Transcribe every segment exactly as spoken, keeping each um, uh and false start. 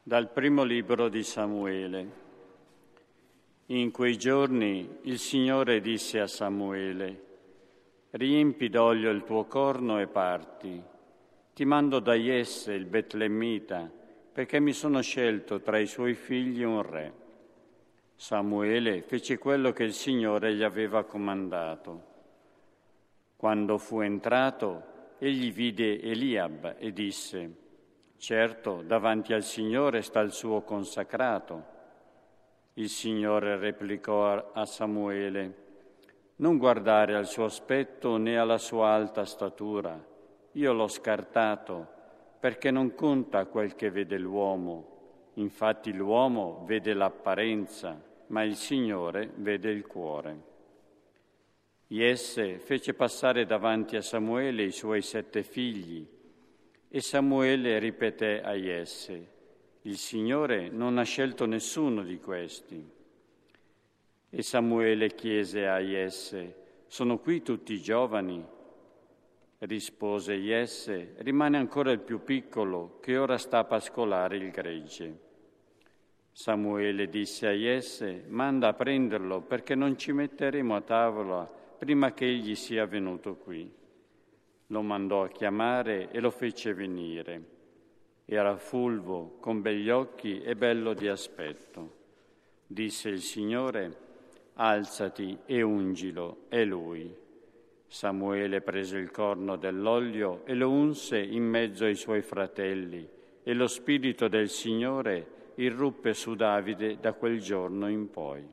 Dal primo libro di Samuele. In quei giorni il Signore disse a Samuele: riempi d'olio il tuo corno e parti. Ti mando da Jesse il Betlemmita, perché mi sono scelto tra i suoi figli un re. Samuele fece quello che il Signore gli aveva comandato. Quando fu entrato, egli vide Eliab e disse: certo, davanti al Signore sta il suo consacrato. Il Signore replicò a Samuele: non guardare al suo aspetto né alla sua alta statura. Io l'ho scartato, perché non conta quel che vede l'uomo. Infatti l'uomo vede l'apparenza, ma il Signore vede il cuore. Jesse fece passare davanti a Samuele i suoi sette figli, e Samuele ripeté a Jesse: il Signore non ha scelto nessuno di questi. E Samuele chiese a Jesse: sono qui tutti i giovani? Rispose Jesse: rimane ancora il più piccolo, che ora sta a pascolare il gregge. Samuele disse a Jesse: manda a prenderlo, perché non ci metteremo a tavola prima che egli sia venuto qui. Lo mandò a chiamare e lo fece venire. Era fulvo, con begli occhi e bello di aspetto. Disse il Signore: alzati e ungilo, è lui. Samuele prese il corno dell'olio e lo unse in mezzo ai suoi fratelli, e lo Spirito del Signore irruppe su Davide da quel giorno in poi.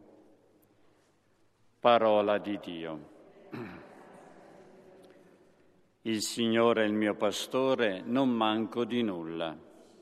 Parola di Dio. Il Signore è il mio pastore, non manco di nulla.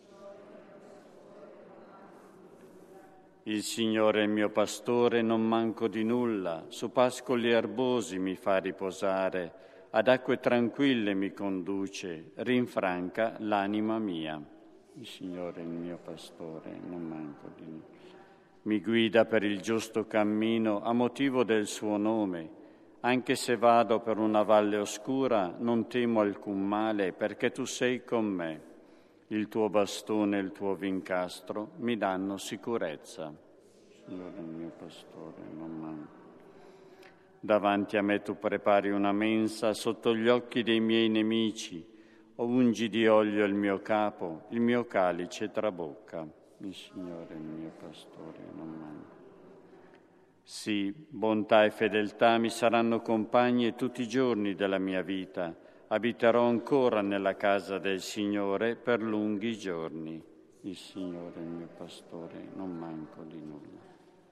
Il Signore è il mio pastore, non manco di nulla. Su pascoli erbosi mi fa riposare, ad acque tranquille mi conduce, rinfranca l'anima mia. Il Signore è il mio pastore, non manco di nulla. Mi guida per il giusto cammino a motivo del suo nome. Anche se vado per una valle oscura, non temo alcun male, perché tu sei con me. Il tuo bastone e il tuo vincastro mi danno sicurezza. Signore è il mio pastore, non manco. Davanti a me tu prepari una mensa sotto gli occhi dei miei nemici. Ungi di olio il mio capo, il mio calice trabocca. Il Signore è il mio pastore, non manco. Sì, bontà e fedeltà mi saranno compagni tutti i giorni della mia vita. Abiterò ancora nella casa del Signore per lunghi giorni. Il Signore è il mio pastore, non manco di nulla.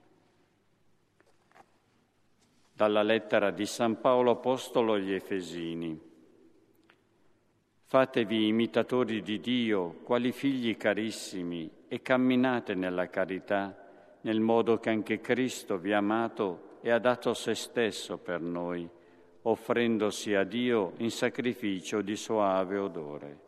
Dalla lettera di San Paolo Apostolo agli Efesini. Fatevi imitatori di Dio, quali figli carissimi, e camminate nella carità, nel modo che anche Cristo vi ha amato e ha dato se stesso per noi, offrendosi a Dio in sacrificio di soave odore.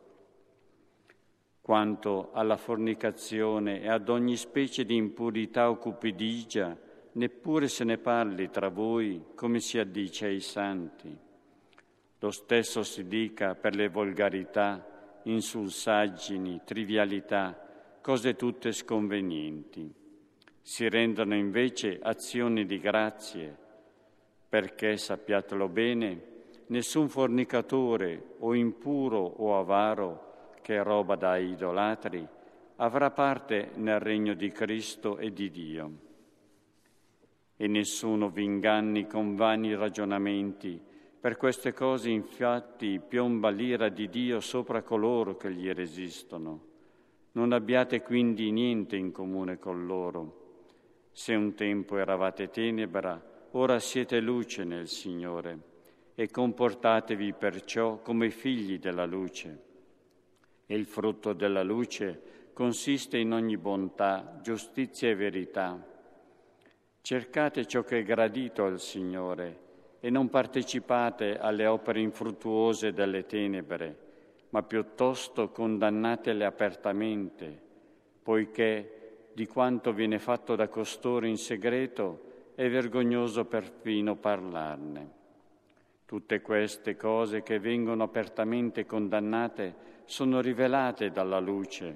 Quanto alla fornicazione e ad ogni specie di impurità o cupidigia, neppure se ne parli tra voi come si addice ai santi. Lo stesso si dica per le volgarità, insulsaggini, trivialità, cose tutte sconvenienti. Si rendono invece azioni di grazie, perché, sappiatelo bene, nessun fornicatore o impuro o avaro, che è roba da idolatri, avrà parte nel regno di Cristo e di Dio. E nessuno vi inganni con vani ragionamenti. Per queste cose infatti piomba l'ira di Dio sopra coloro che gli resistono. Non abbiate quindi niente in comune con loro. Se un tempo eravate tenebra, ora siete luce nel Signore, e comportatevi perciò come figli della luce. E il frutto della luce consiste in ogni bontà, giustizia e verità. Cercate ciò che è gradito al Signore e non partecipate alle opere infruttuose delle tenebre, ma piuttosto condannatele apertamente, poiché di quanto viene fatto da costoro in segreto è vergognoso perfino parlarne. Tutte queste cose che vengono apertamente condannate sono rivelate dalla luce,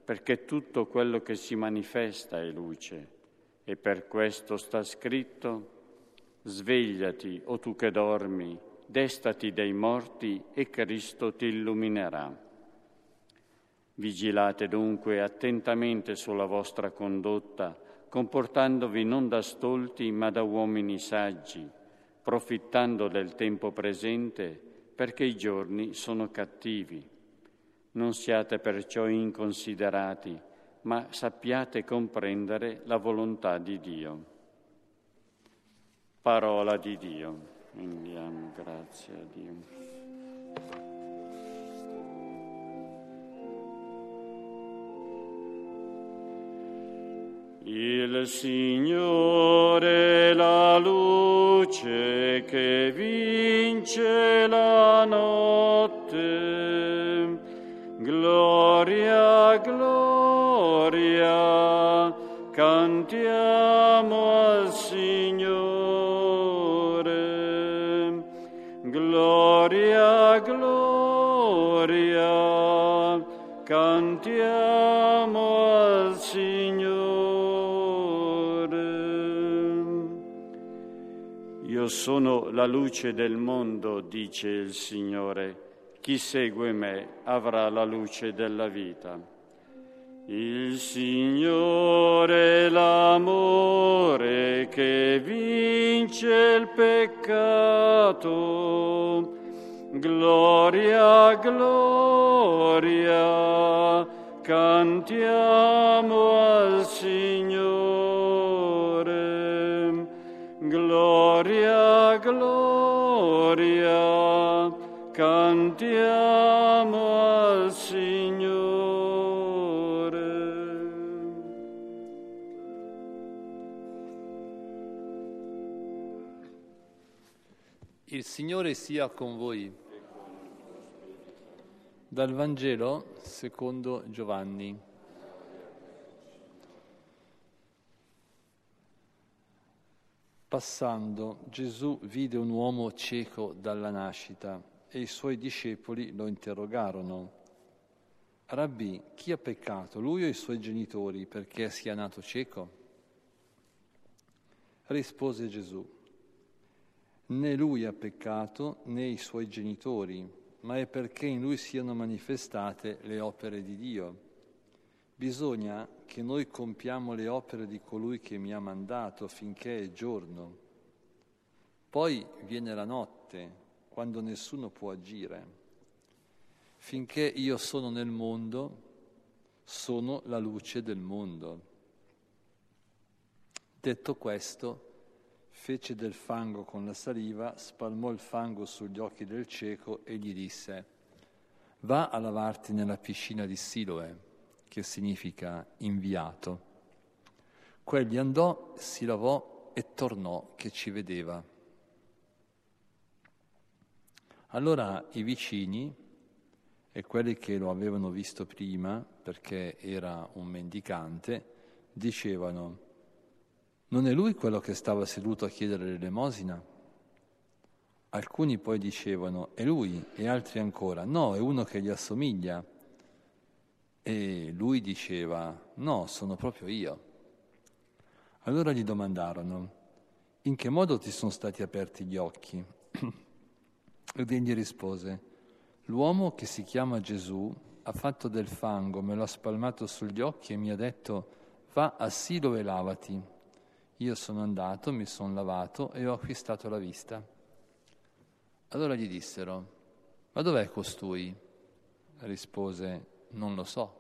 perché tutto quello che si manifesta è luce, e per questo sta scritto: svegliati, o tu che dormi, destati dai morti e Cristo ti illuminerà. Vigilate dunque attentamente sulla vostra condotta, comportandovi non da stolti ma da uomini saggi, profittando del tempo presente perché i giorni sono cattivi. Non siate perciò inconsiderati, ma sappiate comprendere la volontà di Dio. Parola di Dio. Rendiamo grazie a Dio. Il Signore è la luce che vince la notte. Gloria, gloria, cantiamo al Signore. Gloria, gloria, cantiamo al Signore. Io sono la luce del mondo, dice il Signore. Chi segue me avrà la luce della vita. Il Signore è l'amore che vince il peccato. Gloria, gloria, cantiamo al Signore. Gloria, gloria, cantiamo al Signore. Il Signore sia con voi. Dal Vangelo secondo Giovanni. Passando, Gesù vide un uomo cieco dalla nascita e i suoi discepoli lo interrogarono: Rabbì, chi ha peccato, lui o i suoi genitori, perché sia nato cieco? Rispose Gesù: né lui ha peccato né i suoi genitori, ma è perché in lui siano manifestate le opere di Dio. Bisogna che noi compiamo le opere di colui che mi ha mandato finché è giorno. Poi viene la notte, quando nessuno può agire. Finché io sono nel mondo, sono la luce del mondo. Detto questo, fece del fango con la saliva, spalmò il fango sugli occhi del cieco e gli disse: va a lavarti nella piscina di Siloe, che significa inviato. Quegli andò, si lavò e tornò che ci vedeva. Allora i vicini e quelli che lo avevano visto prima, perché era un mendicante, dicevano: non è lui quello che stava seduto a chiedere l'elemosina? Alcuni poi dicevano: è lui, e altri ancora: no, è uno che gli assomiglia. E lui diceva: no, sono proprio io. Allora gli domandarono: in che modo ti sono stati aperti gli occhi? Ed egli rispose: l'uomo che si chiama Gesù ha fatto del fango, me lo ha spalmato sugli occhi e mi ha detto: va a Siloe e lavati. Io sono andato, mi sono lavato e ho acquistato la vista. Allora gli dissero: ma dov'è costui? Rispose: non lo so.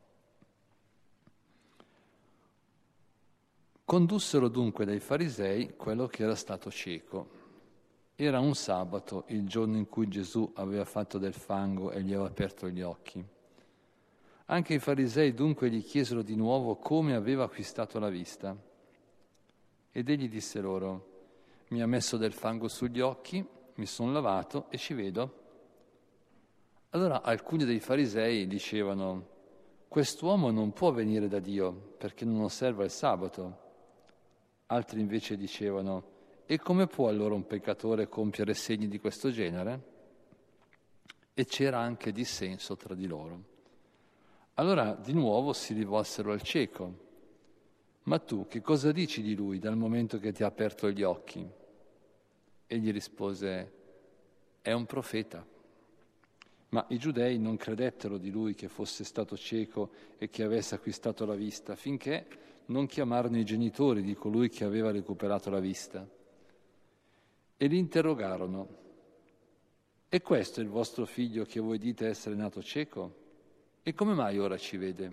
Condussero dunque dai farisei quello che era stato cieco. Era un sabato, il giorno in cui Gesù aveva fatto del fango e gli aveva aperto gli occhi. Anche i farisei dunque gli chiesero di nuovo come aveva acquistato la vista. Ed egli disse loro: mi ha messo del fango sugli occhi, mi sono lavato e ci vedo. Allora alcuni dei farisei dicevano: quest'uomo non può venire da Dio perché non osserva il sabato. Altri invece dicevano: e come può allora un peccatore compiere segni di questo genere? E c'era anche dissenso tra di loro. Allora di nuovo si rivolsero al cieco: ma tu che cosa dici di lui dal momento che ti ha aperto gli occhi? Egli rispose: è un profeta. Ma i giudei non credettero di lui che fosse stato cieco e che avesse acquistato la vista, finché non chiamarono i genitori di colui che aveva recuperato la vista. E li interrogarono: è questo il vostro figlio che voi dite essere nato cieco? E come mai ora ci vede?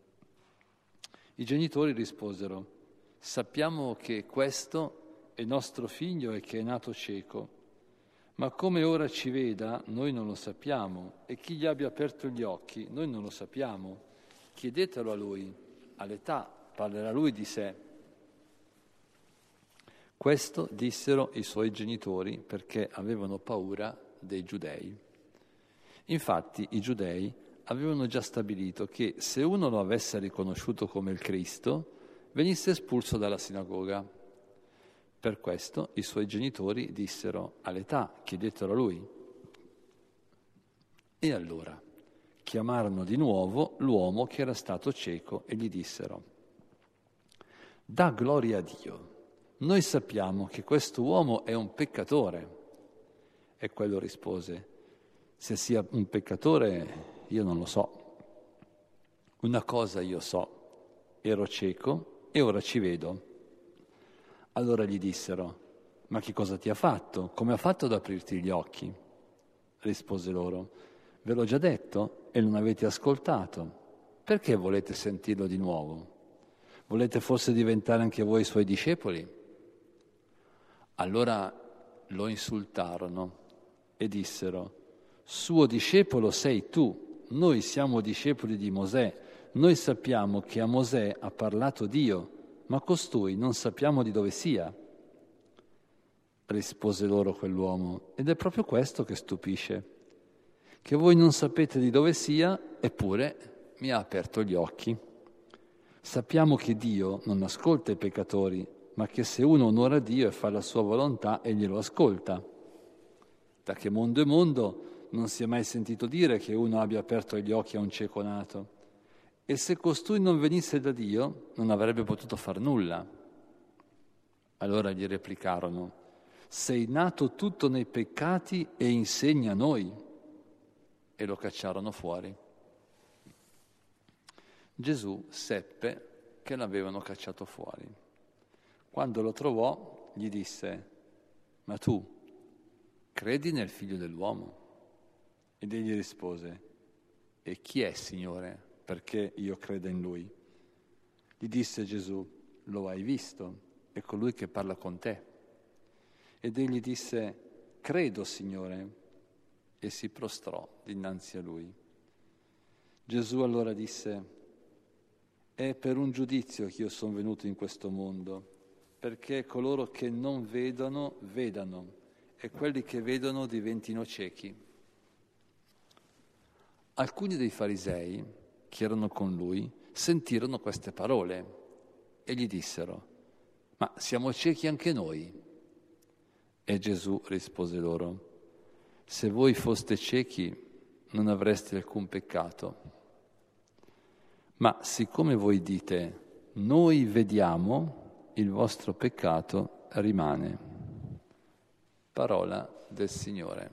I genitori risposero: sappiamo che questo è nostro figlio e che è nato cieco. Ma come ora ci veda, noi non lo sappiamo, e chi gli abbia aperto gli occhi, noi non lo sappiamo. Chiedetelo a lui, all'età parlerà lui di sé. Questo dissero i suoi genitori perché avevano paura dei giudei. Infatti i giudei avevano già stabilito che se uno lo avesse riconosciuto come il Cristo, venisse espulso dalla sinagoga. Per questo i suoi genitori dissero: all'età, chiedetelo a lui. E allora chiamarono di nuovo l'uomo che era stato cieco e gli dissero: dà gloria a Dio, noi sappiamo che questo uomo è un peccatore. E quello rispose: se sia un peccatore io non lo so. Una cosa io so, ero cieco e ora ci vedo. Allora gli dissero: ma che cosa ti ha fatto? Come ha fatto ad aprirti gli occhi? Rispose loro: ve l'ho già detto e non avete ascoltato. Perché volete sentirlo di nuovo? Volete forse diventare anche voi suoi discepoli? Allora lo insultarono e dissero: suo discepolo sei tu, noi siamo discepoli di Mosè, noi sappiamo che a Mosè ha parlato Dio, ma costui non sappiamo di dove sia. Rispose loro quell'uomo: ed è proprio questo che stupisce, che voi non sapete di dove sia, eppure mi ha aperto gli occhi. Sappiamo che Dio non ascolta i peccatori, ma che se uno onora Dio e fa la sua volontà, egli lo ascolta. Da che mondo è mondo non si è mai sentito dire che uno abbia aperto gli occhi a un cieco nato. E se costui non venisse da Dio, non avrebbe potuto far nulla. Allora gli replicarono: sei nato tutto nei peccati e insegna a noi. E lo cacciarono fuori. Gesù seppe che l'avevano cacciato fuori. Quando lo trovò, gli disse: ma tu credi nel Figlio dell'uomo? Ed egli rispose: e chi è, Signore, perché io creda in lui? Gli disse Gesù: lo hai visto, è colui che parla con te. Ed egli disse: credo, Signore, e si prostrò dinanzi a lui. Gesù allora disse: è per un giudizio che io sono venuto in questo mondo, perché coloro che non vedono, vedano, e quelli che vedono diventino ciechi. Alcuni dei farisei che erano con lui sentirono queste parole e gli dissero: ma siamo ciechi anche noi? E Gesù rispose loro: se voi foste ciechi non avreste alcun peccato, ma siccome voi dite noi vediamo, il vostro peccato rimane. Parola del Signore.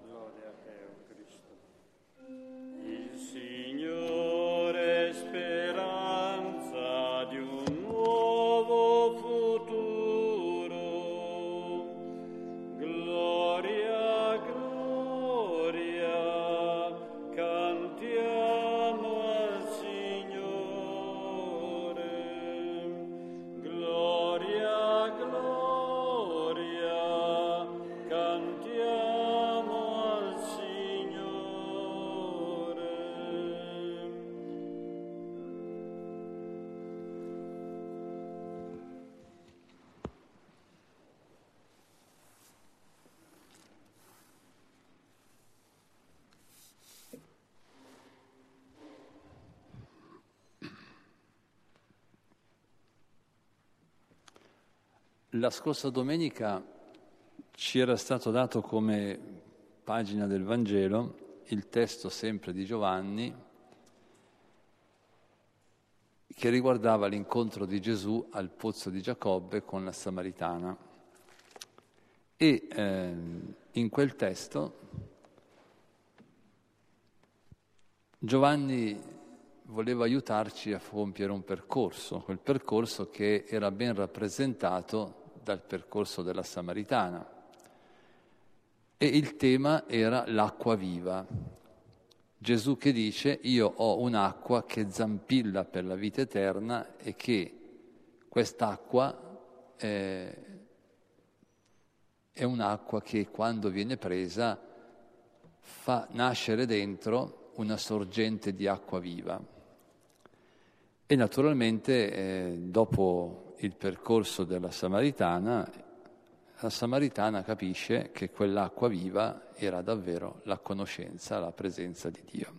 La scorsa domenica ci era stato dato come pagina del Vangelo il testo sempre di Giovanni che riguardava l'incontro di Gesù al pozzo di Giacobbe con la Samaritana. E eh, in quel testo Giovanni voleva aiutarci a compiere un percorso, quel percorso che era ben rappresentato dal percorso della Samaritana. E il tema era l'acqua viva. Gesù che dice: io ho un'acqua che zampilla per la vita eterna, e che quest'acqua è, è un'acqua che quando viene presa fa nascere dentro una sorgente di acqua viva. E naturalmente eh, dopo il percorso della Samaritana, la Samaritana capisce che quell'acqua viva era davvero la conoscenza, la presenza di Dio.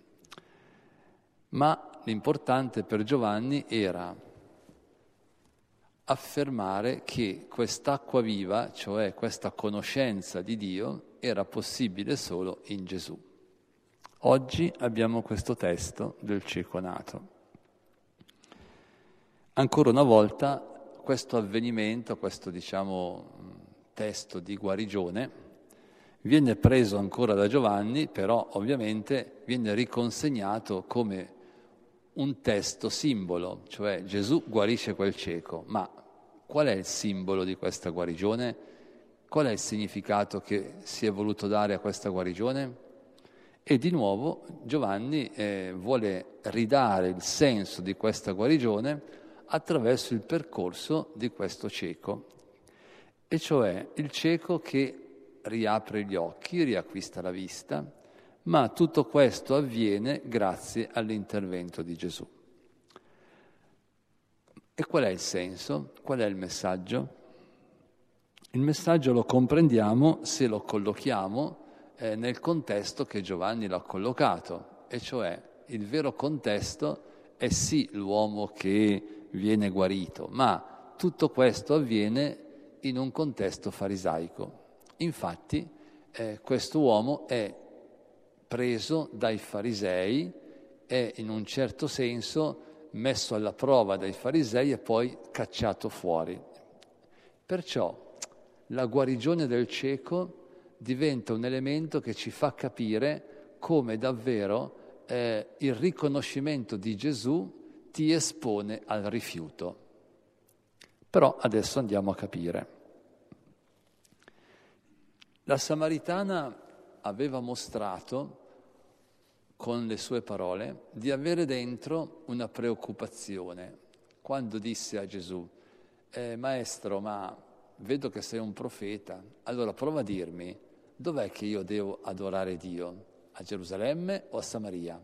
Ma l'importante per Giovanni era affermare che quest'acqua viva, cioè questa conoscenza di Dio, era possibile solo in Gesù. Oggi abbiamo questo testo del cieco nato. Ancora una volta questo avvenimento, questo diciamo testo di guarigione, viene preso ancora da Giovanni, però ovviamente viene riconsegnato come un testo simbolo, cioè Gesù guarisce quel cieco, ma qual è il simbolo di questa guarigione? Qual è il significato che si è voluto dare a questa guarigione? E di nuovo Giovanni eh, vuole ridare il senso di questa guarigione attraverso il percorso di questo cieco, e cioè il cieco che riapre gli occhi, riacquista la vista, ma tutto questo avviene grazie all'intervento di Gesù. E qual è il senso? Qual è il messaggio? Il messaggio lo comprendiamo se lo collochiamo eh, nel contesto che Giovanni l'ha collocato, e cioè il vero contesto è sì l'uomo che viene guarito, ma tutto questo avviene in un contesto farisaico. Infatti eh, questo uomo è preso dai farisei, è in un certo senso messo alla prova dai farisei e poi cacciato fuori. Perciò la guarigione del cieco diventa un elemento che ci fa capire come davvero eh, il riconoscimento di Gesù ti espone al rifiuto. Però adesso andiamo a capire. La Samaritana aveva mostrato con le sue parole di avere dentro una preoccupazione quando disse a Gesù: eh, Maestro, ma vedo che sei un profeta, allora prova a dirmi dov'è che io devo adorare Dio, a Gerusalemme o a Samaria?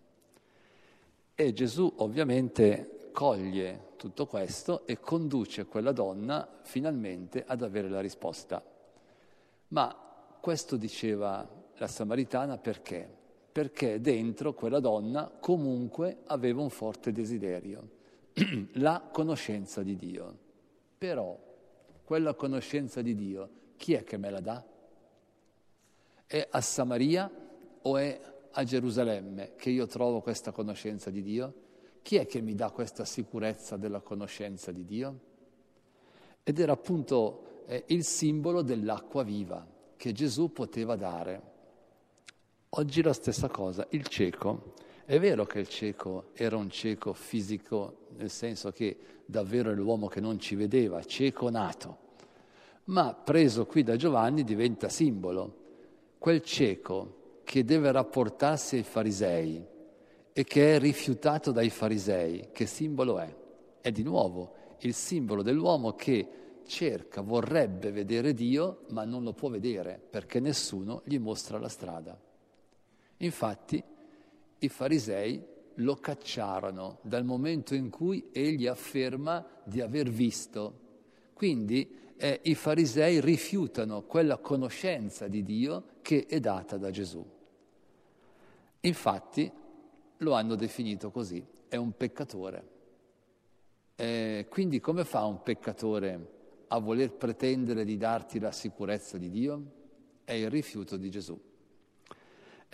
E Gesù ovviamente coglie tutto questo e conduce quella donna finalmente ad avere la risposta. Ma questo diceva la Samaritana perché? Perché dentro quella donna comunque aveva un forte desiderio, la conoscenza di Dio. Però quella conoscenza di Dio, chi è che me la dà? È a Samaria o è a Gerusalemme che io trovo questa conoscenza di Dio? Chi è che mi dà questa sicurezza della conoscenza di Dio? Ed era appunto eh, il simbolo dell'acqua viva che Gesù poteva dare. Oggi la stessa cosa, il cieco. È vero che il cieco era un cieco fisico, nel senso che davvero è l'uomo che non ci vedeva, cieco nato, ma preso qui da Giovanni diventa simbolo. Quel cieco che deve rapportarsi ai farisei e che è rifiutato dai farisei, che simbolo è? È di nuovo il simbolo dell'uomo che cerca, vorrebbe vedere Dio, ma non lo può vedere perché nessuno gli mostra la strada. Infatti i farisei lo cacciarono dal momento in cui egli afferma di aver visto. Quindi eh, i farisei rifiutano quella conoscenza di Dio che è data da Gesù. Infatti lo hanno definito così, è un peccatore. Eh, quindi come fa un peccatore a voler pretendere di darti la sicurezza di Dio? È il rifiuto di Gesù.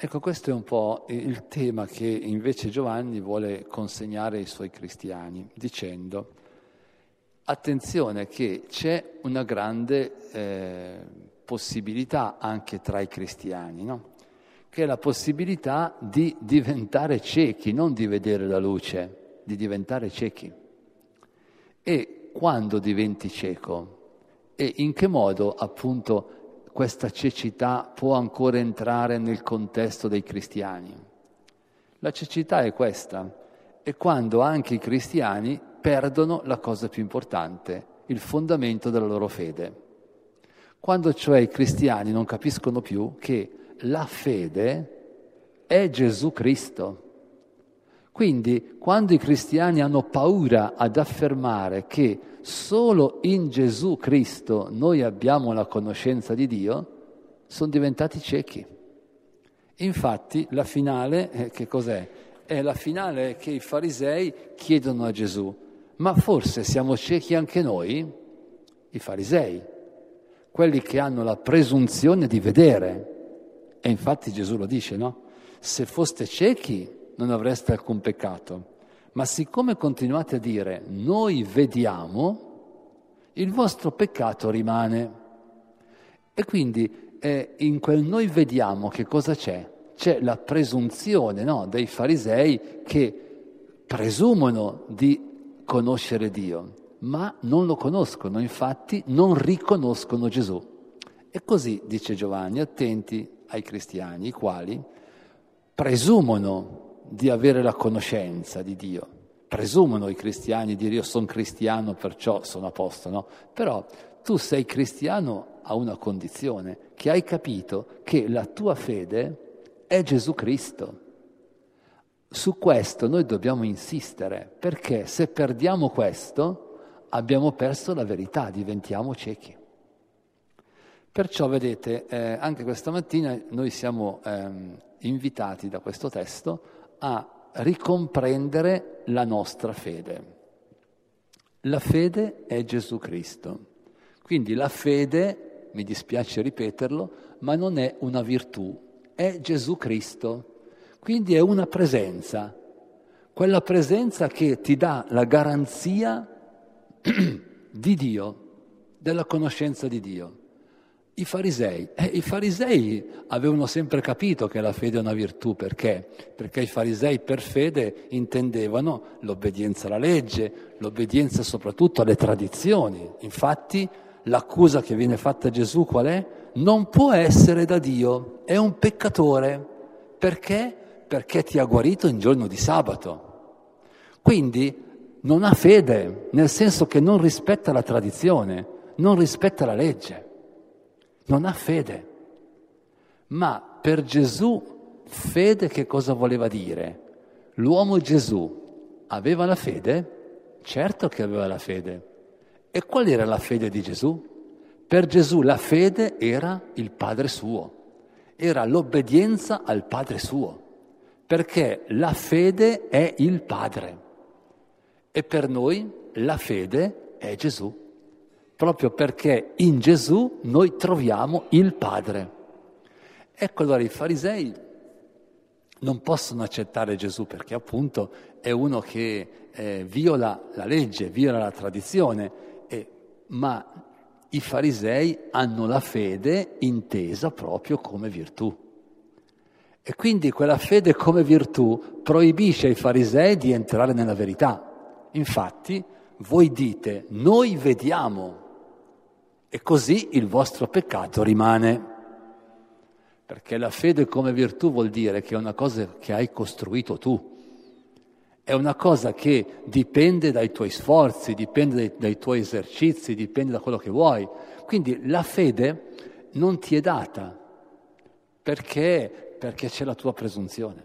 Ecco, questo è un po' il tema che invece Giovanni vuole consegnare ai suoi cristiani, dicendo: attenzione che c'è una grande eh, possibilità anche tra i cristiani, no? Che è la possibilità di diventare ciechi, non di vedere la luce, di diventare ciechi. E quando diventi cieco? E in che modo, appunto, questa cecità può ancora entrare nel contesto dei cristiani? La cecità è questa, è quando anche i cristiani perdono la cosa più importante, il fondamento della loro fede. Quando cioè i cristiani non capiscono più che la fede è Gesù Cristo. Quindi quando i cristiani hanno paura ad affermare che solo in Gesù Cristo noi abbiamo la conoscenza di Dio, sono diventati ciechi. Infatti la finale, eh, che cos'è? È la finale che i farisei chiedono a Gesù: ma forse siamo ciechi anche noi? I farisei, quelli che hanno la presunzione di vedere. E infatti Gesù lo dice, no? Se foste ciechi non avreste alcun peccato. Ma siccome continuate a dire noi vediamo, il vostro peccato rimane. E quindi eh, in quel noi vediamo che cosa c'è? C'è la presunzione, no, dei farisei che presumono di conoscere Dio, ma non lo conoscono, infatti non riconoscono Gesù. E così, dice Giovanni, attenti ai cristiani, i quali presumono di avere la conoscenza di Dio. Presumono i cristiani di dire io sono cristiano perciò sono a posto, no? Però tu sei cristiano a una condizione, che hai capito che la tua fede è Gesù Cristo. Su questo noi dobbiamo insistere, perché se perdiamo questo abbiamo perso la verità, diventiamo ciechi. Perciò vedete, eh, anche questa mattina noi siamo ehm, invitati da questo testo a ricomprendere la nostra fede. La fede è Gesù Cristo. Quindi la fede, mi dispiace ripeterlo, ma non è una virtù, è Gesù Cristo. Quindi è una presenza, quella presenza che ti dà la garanzia di Dio, della conoscenza di Dio. I farisei, eh, i farisei avevano sempre capito che la fede è una virtù, perché? Perché i farisei per fede intendevano l'obbedienza alla legge, l'obbedienza soprattutto alle tradizioni. Infatti l'accusa che viene fatta a Gesù qual è? Non può essere da Dio, è un peccatore. Perché? Perché ti ha guarito in giorno di sabato. Quindi non ha fede, nel senso che non rispetta la tradizione, non rispetta la legge. Non ha fede. Ma per Gesù fede che cosa voleva dire? L'uomo Gesù aveva la fede? Certo che aveva la fede. E qual era la fede di Gesù? Per Gesù la fede era il Padre suo, era l'obbedienza al Padre suo, perché la fede è il Padre. E per noi la fede è Gesù. Proprio perché in Gesù noi troviamo il Padre. Ecco allora i farisei non possono accettare Gesù perché appunto è uno che eh, viola la legge, viola la tradizione, eh, ma i farisei hanno la fede intesa proprio come virtù. E quindi quella fede come virtù proibisce ai farisei di entrare nella verità. Infatti voi dite noi vediamo, e così il vostro peccato rimane. Perché la fede come virtù vuol dire che è una cosa che hai costruito tu. È una cosa che dipende dai tuoi sforzi, dipende dai, dai tuoi esercizi, dipende da quello che vuoi. Quindi la fede non ti è data perché, perché c'è la tua presunzione.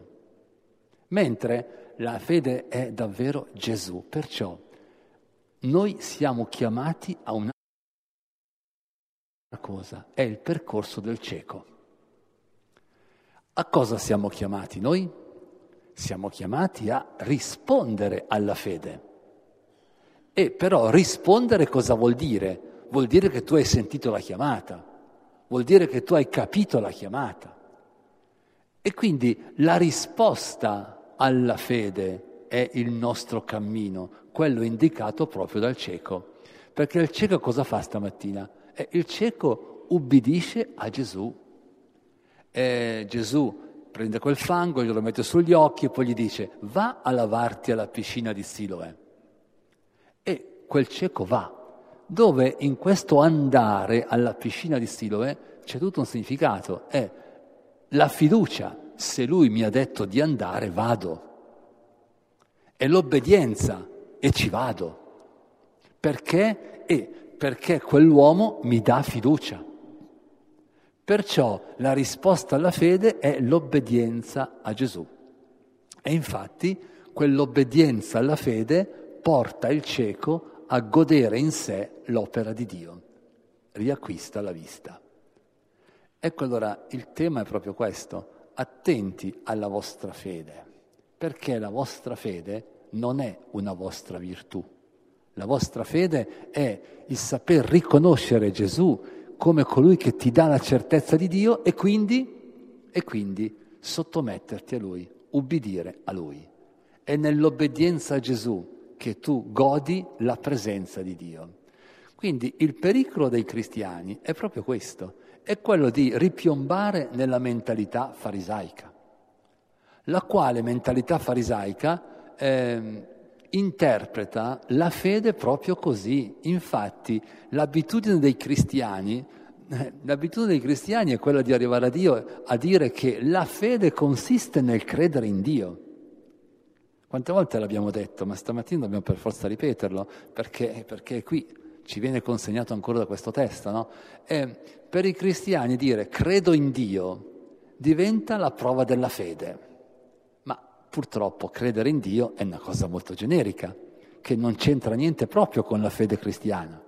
Mentre la fede è davvero Gesù. Perciò noi siamo chiamati a una cosa, è il percorso del cieco. A cosa siamo chiamati noi? Siamo chiamati a rispondere alla fede. E però rispondere cosa vuol dire? Vuol dire che tu hai sentito la chiamata, vuol dire che tu hai capito la chiamata. E quindi la risposta alla fede è il nostro cammino, quello indicato proprio dal cieco. Perché il cieco cosa fa stamattina? Eh, il cieco ubbidisce a Gesù. Eh, Gesù prende quel fango, glielo mette sugli occhi e poi gli dice: va a lavarti alla piscina di Siloe. E quel cieco va, dove in questo andare alla piscina di Siloe c'è tutto un significato, è la fiducia: se lui mi ha detto di andare, vado. È l'obbedienza: e ci vado. Perché? E perché quell'uomo mi dà fiducia. Perciò la risposta alla fede è l'obbedienza a Gesù. E infatti quell'obbedienza alla fede porta il cieco a godere in sé l'opera di Dio, riacquista la vista. Ecco, allora il tema è proprio questo: attenti alla vostra fede, perché la vostra fede non è una vostra virtù. La vostra fede è il saper riconoscere Gesù come colui che ti dà la certezza di Dio e quindi, e quindi sottometterti a Lui, ubbidire a Lui. È nell'obbedienza a Gesù che tu godi la presenza di Dio. Quindi il pericolo dei cristiani è proprio questo, è quello di ripiombare nella mentalità farisaica, la quale mentalità farisaica eh, interpreta la fede proprio così. Infatti l'abitudine dei cristiani, eh, l'abitudine dei cristiani è quella di arrivare a Dio a dire che la fede consiste nel credere in Dio. Quante volte l'abbiamo detto, ma stamattina dobbiamo per forza ripeterlo, perché, perché qui ci viene consegnato ancora da questo testo, no? E per i cristiani dire credo in Dio diventa la prova della fede. Ma purtroppo credere in Dio è una cosa molto generica, che non c'entra niente proprio con la fede cristiana.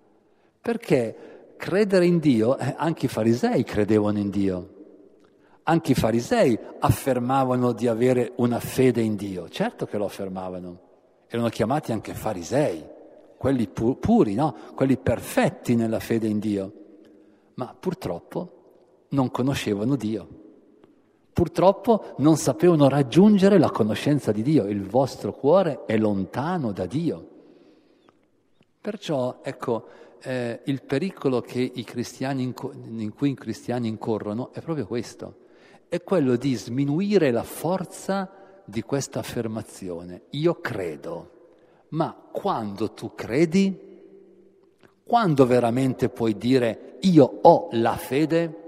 Perché credere in Dio, eh, anche i farisei credevano in Dio. Anche i farisei affermavano di avere una fede in Dio, certo che lo affermavano, erano chiamati anche farisei, quelli pu- puri, no? Quelli perfetti nella fede in Dio, ma purtroppo non conoscevano Dio, purtroppo non sapevano raggiungere la conoscenza di Dio, il vostro cuore è lontano da Dio. Perciò, ecco, eh, il pericolo che i cristiani inco- in cui i cristiani incorrono è proprio questo. È quello di sminuire la forza di questa affermazione. Io credo, ma quando tu credi, quando veramente puoi dire io ho la fede?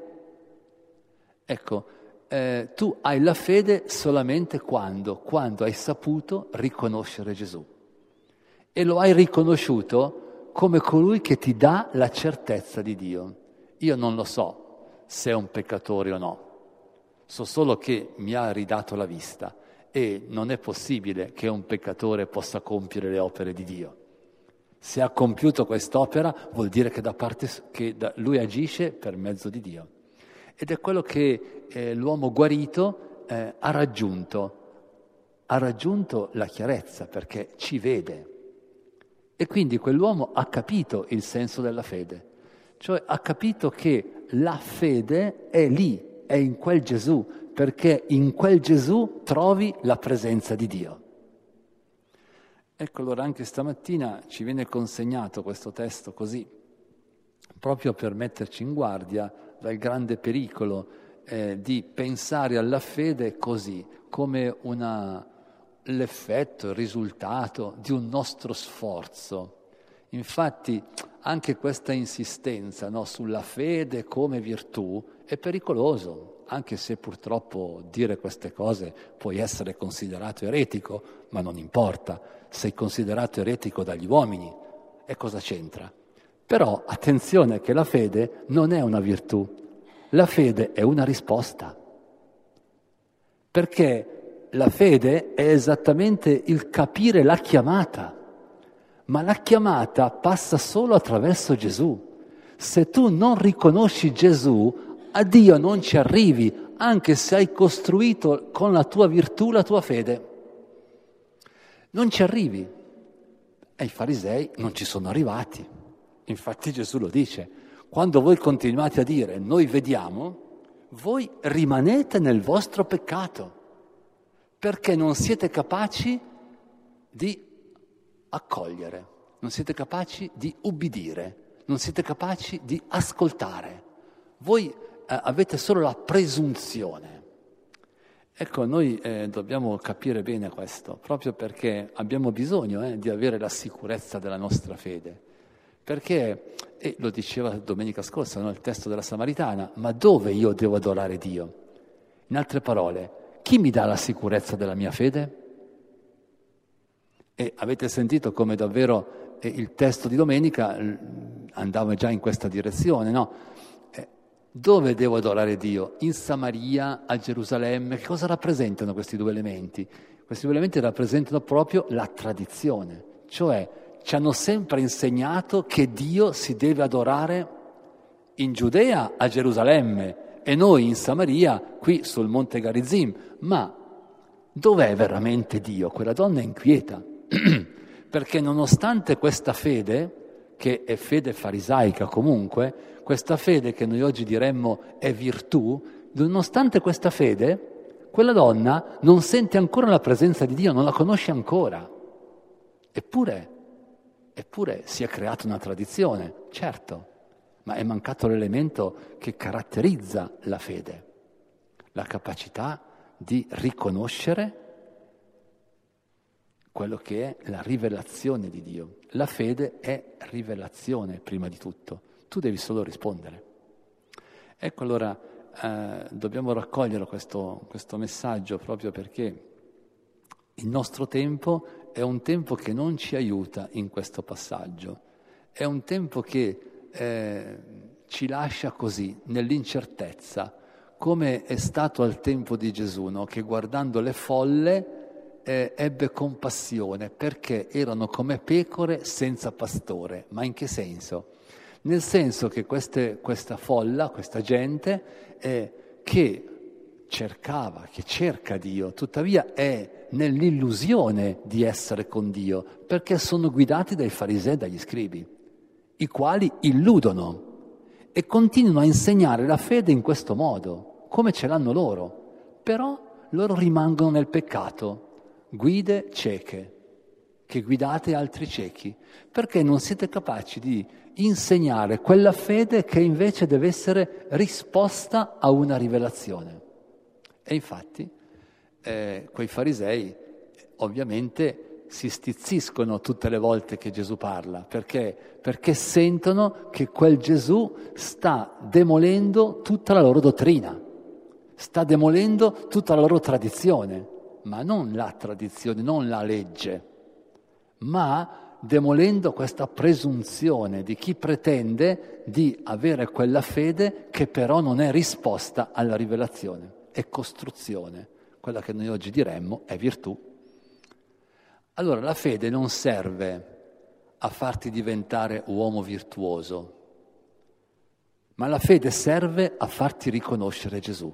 Ecco, eh, tu hai la fede solamente quando, quando hai saputo riconoscere Gesù. E lo hai riconosciuto come colui che ti dà la certezza di Dio. Io non lo so se è un peccatore o no. So solo che mi ha ridato la vista e non è possibile che un peccatore possa compiere le opere di Dio. Se ha compiuto quest'opera vuol dire che da parte che da, lui agisce per mezzo di Dio. Ed è quello che eh, l'uomo guarito eh, ha raggiunto. Ha raggiunto la chiarezza perché ci vede. E quindi quell'uomo ha capito il senso della fede. Cioè ha capito che la fede è lì, è in quel Gesù, perché in quel Gesù trovi la presenza di Dio. Ecco, allora anche stamattina ci viene consegnato questo testo così, proprio per metterci in guardia dal grande pericolo eh, di pensare alla fede così, come una, l'effetto, il risultato di un nostro sforzo. Infatti anche questa insistenza, no, sulla fede come virtù è pericoloso, anche se purtroppo dire queste cose puoi essere considerato eretico, ma non importa, sei considerato eretico dagli uomini, e cosa c'entra? Però attenzione che la fede non è una virtù, la fede è una risposta, perché la fede è esattamente il capire la chiamata, ma la chiamata passa solo attraverso Gesù. Se tu non riconosci Gesù, a Dio non ci arrivi, anche se hai costruito con la tua virtù la tua fede. Non ci arrivi. E i farisei non ci sono arrivati. Infatti Gesù lo dice. Quando voi continuate a dire noi vediamo, voi rimanete nel vostro peccato, perché non siete capaci di accogliere, non siete capaci di ubbidire, non siete capaci di ascoltare. Voi eh, avete solo la presunzione. Ecco, noi eh, dobbiamo capire bene questo, proprio perché abbiamo bisogno eh, di avere la sicurezza della nostra fede. Perché, e lo diceva domenica scorsa, no, il testo della Samaritana, ma dove io devo adorare Dio? In altre parole, chi mi dà la sicurezza della mia fede? E avete sentito come davvero eh, il testo di domenica andava già in questa direzione, no? Eh, dove devo adorare Dio? In Samaria, a Gerusalemme? Che cosa rappresentano questi due elementi? Questi due elementi rappresentano proprio la tradizione, cioè ci hanno sempre insegnato che Dio si deve adorare in Giudea, a Gerusalemme, e noi in Samaria, qui sul Monte Garizim. Ma dov'è veramente Dio? Quella donna è inquieta, perché nonostante questa fede, che è fede farisaica comunque, questa fede che noi oggi diremmo è virtù, nonostante questa fede, quella donna non sente ancora la presenza di Dio, non la conosce ancora. Eppure, eppure si è creata una tradizione, certo, ma è mancato l'elemento che caratterizza la fede, la capacità di riconoscere quello che è la rivelazione di Dio. La fede è rivelazione prima di tutto, tu devi solo rispondere. Ecco allora, eh, dobbiamo raccogliere questo, questo messaggio proprio perché il nostro tempo è un tempo che non ci aiuta in questo passaggio, è un tempo che eh, ci lascia così, nell'incertezza, come è stato al tempo di Gesù, no? Che guardando le folle eh, ebbe compassione, perché erano come pecore senza pastore. Ma in che senso? Nel senso che queste, questa folla, questa gente, eh, che cercava, che cerca Dio, tuttavia è nell'illusione di essere con Dio, perché sono guidati dai farisei e dagli scribi, i quali illudono e continuano a insegnare la fede in questo modo, come ce l'hanno loro, però loro rimangono nel peccato, guide cieche, che guidate altri ciechi, perché non siete capaci di insegnare quella fede che invece deve essere risposta a una rivelazione. E infatti eh, quei farisei ovviamente si stizziscono tutte le volte che Gesù parla, perché? Perché sentono che quel Gesù sta demolendo tutta la loro dottrina, sta demolendo tutta la loro tradizione, ma non la tradizione, non la legge, ma demolendo questa presunzione di chi pretende di avere quella fede che però non è risposta alla rivelazione, è costruzione, quella che noi oggi diremmo è virtù. Allora la fede non serve a farti diventare uomo virtuoso, ma la fede serve a farti riconoscere Gesù.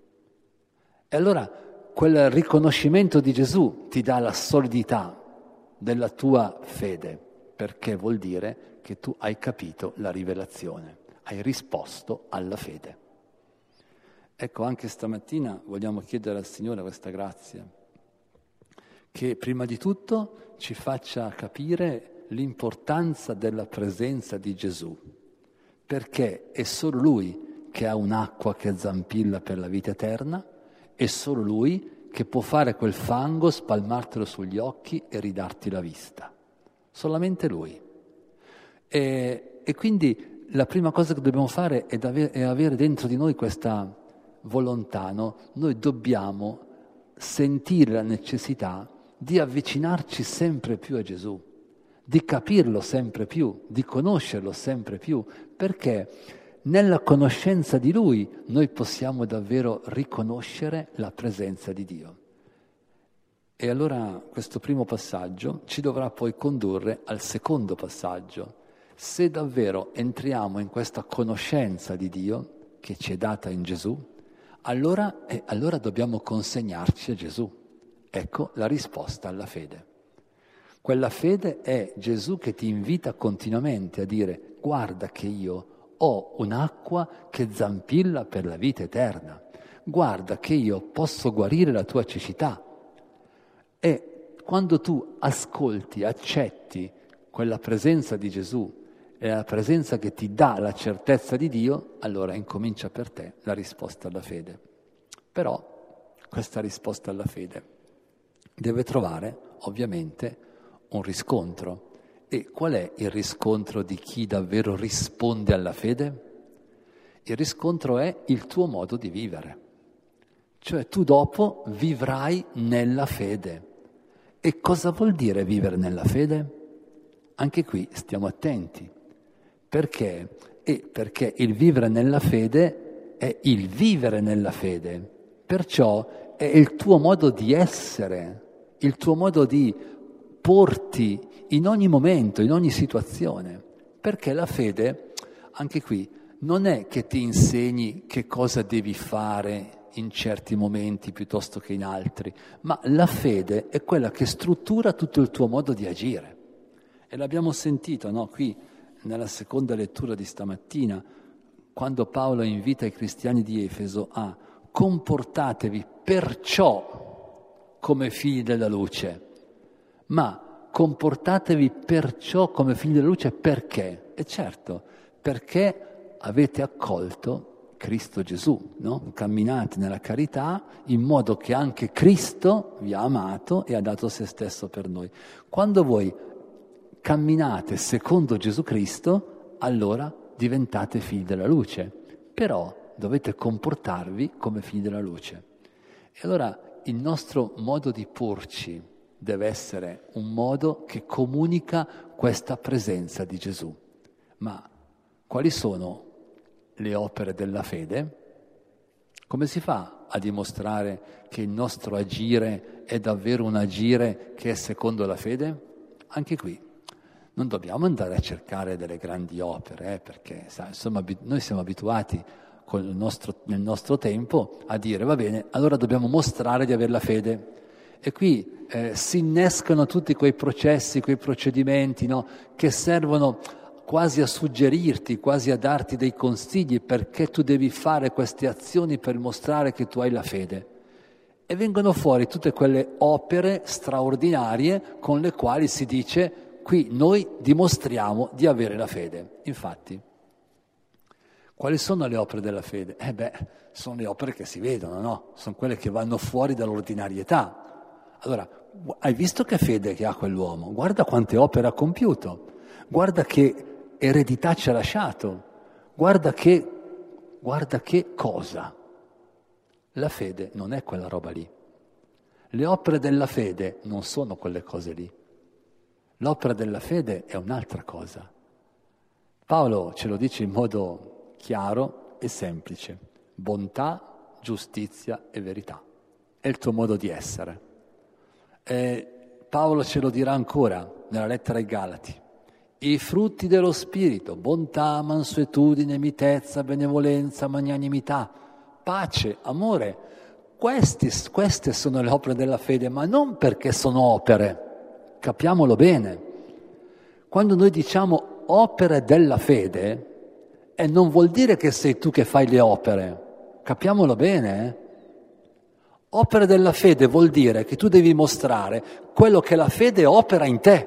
E allora quel riconoscimento di Gesù ti dà la solidità della tua fede, perché vuol dire che tu hai capito la rivelazione, hai risposto alla fede. Ecco, anche stamattina vogliamo chiedere al Signore questa grazia, che prima di tutto ci faccia capire l'importanza della presenza di Gesù, perché è solo Lui che ha un'acqua che zampilla per la vita eterna, è solo Lui che può fare quel fango, spalmartelo sugli occhi e ridarti la vista. Solamente Lui. E, e quindi la prima cosa che dobbiamo fare è, avere, è avere dentro di noi questa volontà, no? Noi dobbiamo sentire la necessità di avvicinarci sempre più a Gesù, di capirlo sempre più, di conoscerlo sempre più, perché nella conoscenza di Lui noi possiamo davvero riconoscere la presenza di Dio. E allora questo primo passaggio ci dovrà poi condurre al secondo passaggio. Se davvero entriamo in questa conoscenza di Dio che ci è data in Gesù, allora, eh, allora dobbiamo consegnarci a Gesù. Ecco la risposta alla fede. Quella fede è Gesù che ti invita continuamente a dire: guarda che io ho un'acqua che zampilla per la vita eterna. Guarda che io posso guarire la tua cecità. E quando tu ascolti, accetti quella presenza di Gesù e la presenza che ti dà la certezza di Dio, allora incomincia per te la risposta alla fede. Però questa risposta alla fede deve trovare ovviamente un riscontro. E qual è il riscontro di chi davvero risponde alla fede? Il riscontro è il tuo modo di vivere. Cioè tu dopo vivrai nella fede. E cosa vuol dire vivere nella fede? Anche qui stiamo attenti. Perché? E perché il vivere nella fede è il vivere nella fede. Perciò è il tuo modo di essere, il tuo modo di porti in ogni momento, in ogni situazione. Perché la fede, anche qui, non è che ti insegni che cosa devi fare in certi momenti piuttosto che in altri, ma la fede è quella che struttura tutto il tuo modo di agire. E l'abbiamo sentito, no? Qui nella seconda lettura di stamattina, quando Paolo invita i cristiani di Efeso a comportatevi perciò come figli della luce, ma comportatevi perciò come figli della luce perché? E certo, perché avete accolto Cristo Gesù, no? Camminate nella carità in modo che anche Cristo vi ha amato e ha dato se stesso per noi. Quando voi camminate secondo Gesù Cristo, allora diventate figli della luce, però dovete comportarvi come figli della luce. E allora il nostro modo di porci deve essere un modo che comunica questa presenza di Gesù. Ma quali sono le opere della fede? Come si fa a dimostrare che il nostro agire è davvero un agire che è secondo la fede? Anche qui non dobbiamo andare a cercare delle grandi opere, eh, perché sai, insomma, noi siamo abituati con il nostro, nel nostro tempo a dire va bene, allora dobbiamo mostrare di avere la fede. E qui eh, si innescano tutti quei processi, quei procedimenti, no, che servono quasi a suggerirti, quasi a darti dei consigli perché tu devi fare queste azioni per mostrare che tu hai la fede. E vengono fuori tutte quelle opere straordinarie con le quali si dice qui noi dimostriamo di avere la fede. Infatti, quali sono le opere della fede? Eh beh, sono le opere che si vedono, no? Sono quelle che vanno fuori dall'ordinarietà. Allora, hai visto che fede che ha quell'uomo? Guarda quante opere ha compiuto, guarda che eredità ci ha lasciato, guarda che, guarda che cosa. La fede non è quella roba lì. Le opere della fede non sono quelle cose lì. L'opera della fede è un'altra cosa. Paolo ce lo dice in modo chiaro e semplice. Bontà, giustizia e verità. È il tuo modo di essere. E Paolo ce lo dirà ancora nella lettera ai Galati. I frutti dello Spirito, bontà, mansuetudine, mitezza, benevolenza, magnanimità, pace, amore. Questi, queste sono le opere della fede, ma non perché sono opere, capiamolo bene. Quando noi diciamo opere della fede, eh, non vuol dire che sei tu che fai le opere, capiamolo bene. Eh? Opere della fede vuol dire che tu devi mostrare quello che la fede opera in te.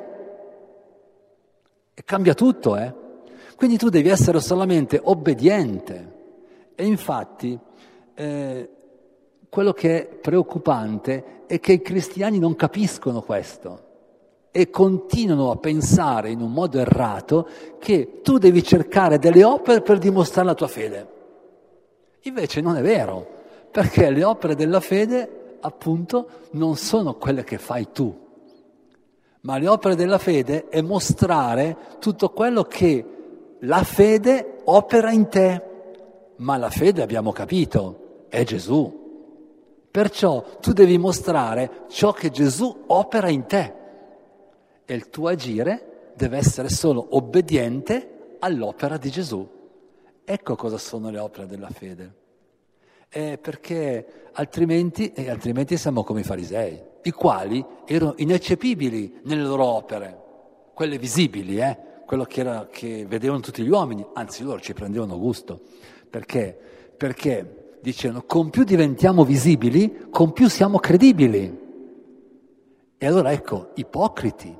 E cambia tutto, eh? Quindi tu devi essere solamente obbediente. E infatti, eh, quello che è preoccupante è che i cristiani non capiscono questo e continuano a pensare in un modo errato che tu devi cercare delle opere per dimostrare la tua fede. Invece non è vero, perché le opere della fede, appunto, non sono quelle che fai tu. Ma le opere della fede è mostrare tutto quello che la fede opera in te. Ma la fede, abbiamo capito, è Gesù. Perciò tu devi mostrare ciò che Gesù opera in te. E il tuo agire deve essere solo obbediente all'opera di Gesù. Ecco cosa sono le opere della fede. Eh, perché altrimenti, eh, altrimenti siamo come i farisei, i quali erano ineccepibili nelle loro opere, quelle visibili, eh? quello che, era, che vedevano tutti gli uomini, anzi loro ci prendevano gusto. Perché? Perché dicevano, con più diventiamo visibili, con più siamo credibili. E allora ecco, ipocriti,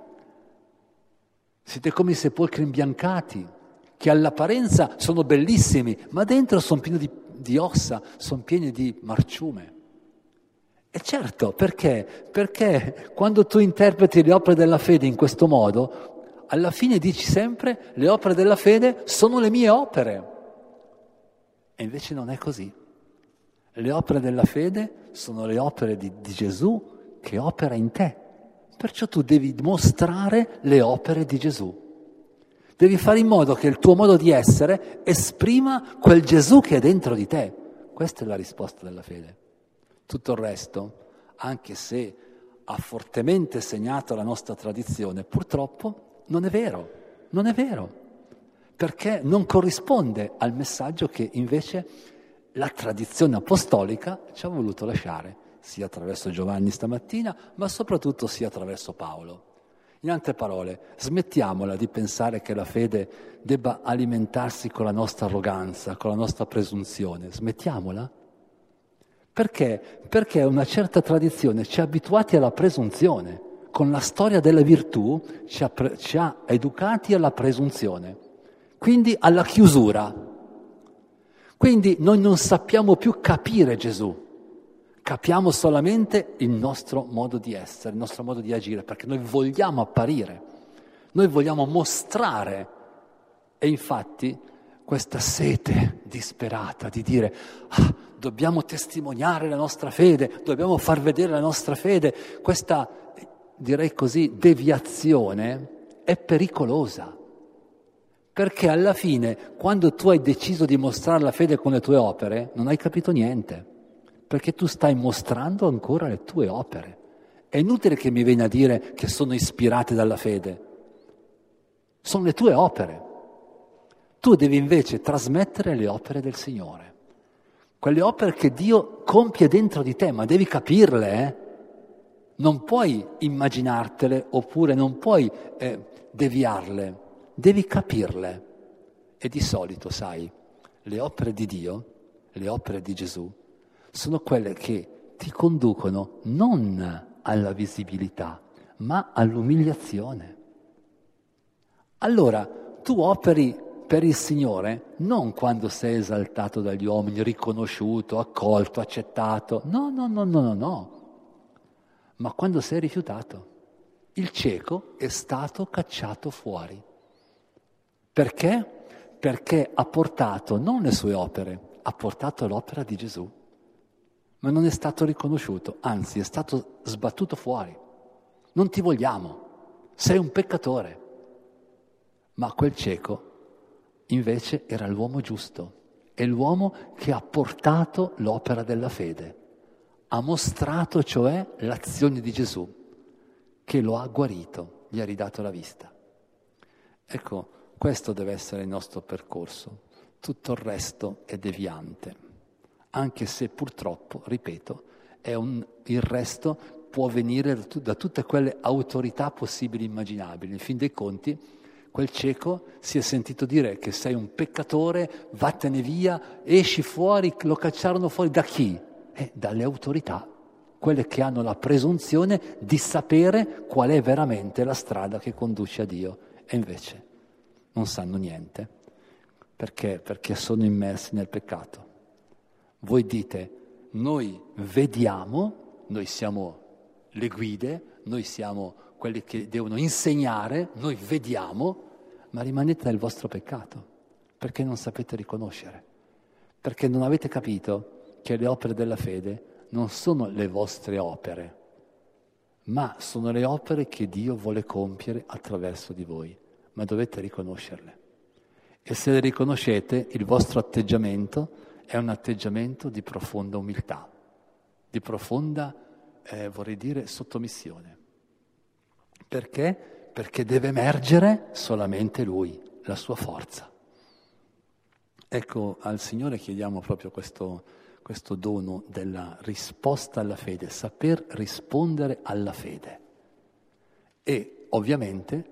siete come i sepolcri imbiancati, che all'apparenza sono bellissimi, ma dentro sono pieni di, di ossa, sono pieni di marciume. E certo, perché? Perché quando tu interpreti le opere della fede in questo modo, alla fine dici sempre, le opere della fede sono le mie opere. E invece non è così. Le opere della fede sono le opere di, di Gesù che opera in te. Perciò tu devi mostrare le opere di Gesù. Devi fare in modo che il tuo modo di essere esprima quel Gesù che è dentro di te. Questa è la risposta della fede. Tutto il resto, anche se ha fortemente segnato la nostra tradizione, purtroppo non è vero, non è vero, perché non corrisponde al messaggio che invece la tradizione apostolica ci ha voluto lasciare, sia attraverso Giovanni stamattina, ma soprattutto sia attraverso Paolo. In altre parole, smettiamola di pensare che la fede debba alimentarsi con la nostra arroganza, con la nostra presunzione. Smettiamola. Perché? Perché una certa tradizione ci ha abituati alla presunzione. Con la storia della virtù ci ha, pre- ci ha educati alla presunzione, quindi alla chiusura. Quindi noi non sappiamo più capire Gesù. Capiamo solamente il nostro modo di essere, il nostro modo di agire, perché noi vogliamo apparire, noi vogliamo mostrare. E infatti questa sete disperata di dire ah, dobbiamo testimoniare la nostra fede, dobbiamo far vedere la nostra fede, questa, direi così, deviazione è pericolosa. Perché alla fine, quando tu hai deciso di mostrare la fede con le tue opere, non hai capito niente. Perché tu stai mostrando ancora le tue opere. È inutile che mi venga a dire che sono ispirate dalla fede. Sono le tue opere. Tu devi invece trasmettere le opere del Signore. Quelle opere che Dio compie dentro di te, ma devi capirle, eh? Non puoi immaginartele oppure non puoi eh, deviarle, devi capirle. E di solito, sai, le opere di Dio, le opere di Gesù, sono quelle che ti conducono non alla visibilità, ma all'umiliazione. Allora, tu operi per il Signore non quando sei esaltato dagli uomini, riconosciuto, accolto, accettato. No, no, no, no, no, no. Ma quando sei rifiutato. Il cieco è stato cacciato fuori. Perché? Perché ha portato non le sue opere, ha portato l'opera di Gesù. Ma non è stato riconosciuto, anzi è stato sbattuto fuori. Non ti vogliamo, sei un peccatore. Ma quel cieco invece era l'uomo giusto, è l'uomo che ha portato l'opera della fede, ha mostrato cioè l'azione di Gesù, che lo ha guarito, gli ha ridato la vista. Ecco, questo deve essere il nostro percorso, tutto il resto è deviante. Anche se purtroppo, ripeto, è un, il resto può venire da, da tutte quelle autorità possibili e immaginabili. In fin dei conti, quel cieco si è sentito dire che sei un peccatore, vattene via, esci fuori, lo cacciarono fuori da chi? Eh, dalle autorità, quelle che hanno la presunzione di sapere qual è veramente la strada che conduce a Dio. E invece non sanno niente. Perché? Perché sono immersi nel peccato. Voi dite, noi vediamo, noi siamo le guide, noi siamo quelli che devono insegnare, noi vediamo, ma rimanete nel vostro peccato, perché non sapete riconoscere, perché non avete capito che le opere della fede non sono le vostre opere, ma sono le opere che Dio vuole compiere attraverso di voi, ma dovete riconoscerle. E se le riconoscete, il vostro atteggiamento è un atteggiamento di profonda umiltà, di profonda, eh, vorrei dire, sottomissione. Perché? Perché deve emergere solamente Lui, la sua forza. Ecco, al Signore chiediamo proprio questo, questo dono della risposta alla fede, saper rispondere alla fede. E ovviamente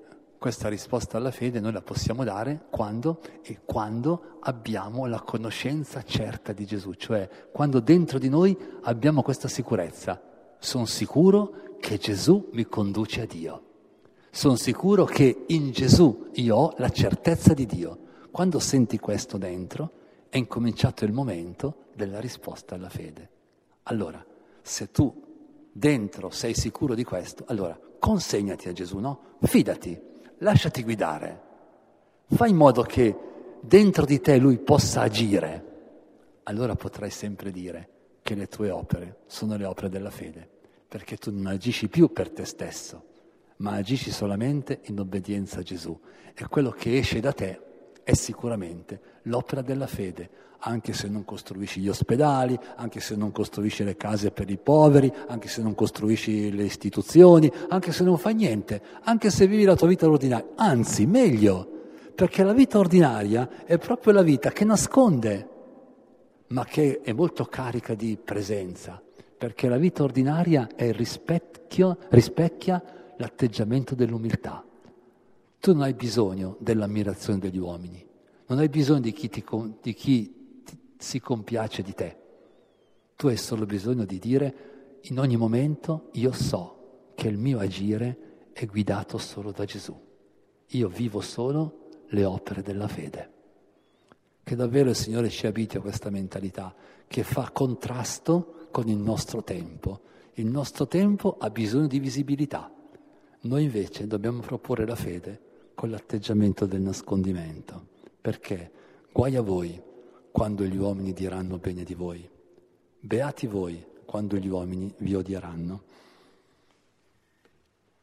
questa risposta alla fede noi la possiamo dare quando? E quando abbiamo la conoscenza certa di Gesù, cioè quando dentro di noi abbiamo questa sicurezza. Sono sicuro che Gesù mi conduce a Dio. Sono sicuro che in Gesù io ho la certezza di Dio. Quando senti questo dentro, è incominciato il momento della risposta alla fede. Allora, se tu dentro sei sicuro di questo, allora consegnati a Gesù, no? Fidati, lasciati guidare. Fai in modo che dentro di te Lui possa agire. Allora potrai sempre dire che le tue opere sono le opere della fede, perché tu non agisci più per te stesso, ma agisci solamente in obbedienza a Gesù. E quello che esce da te è sicuramente l'opera della fede, anche se non costruisci gli ospedali, anche se non costruisci le case per i poveri, anche se non costruisci le istituzioni, anche se non fai niente, anche se vivi la tua vita ordinaria. Anzi, meglio, perché la vita ordinaria è proprio la vita che nasconde, ma che è molto carica di presenza, perché la vita ordinaria è il rispecchio, rispecchia l'atteggiamento dell'umiltà. Tu non hai bisogno dell'ammirazione degli uomini, non hai bisogno di chi, ti, di chi ti, si compiace di te. Tu hai solo bisogno di dire, in ogni momento io so che il mio agire è guidato solo da Gesù. Io vivo solo le opere della fede. Che davvero il Signore ci abiti a questa mentalità che fa contrasto con il nostro tempo. Il nostro tempo ha bisogno di visibilità. Noi invece dobbiamo proporre la fede con l'atteggiamento del nascondimento, perché guai a voi quando gli uomini diranno bene di voi, beati voi quando gli uomini vi odieranno.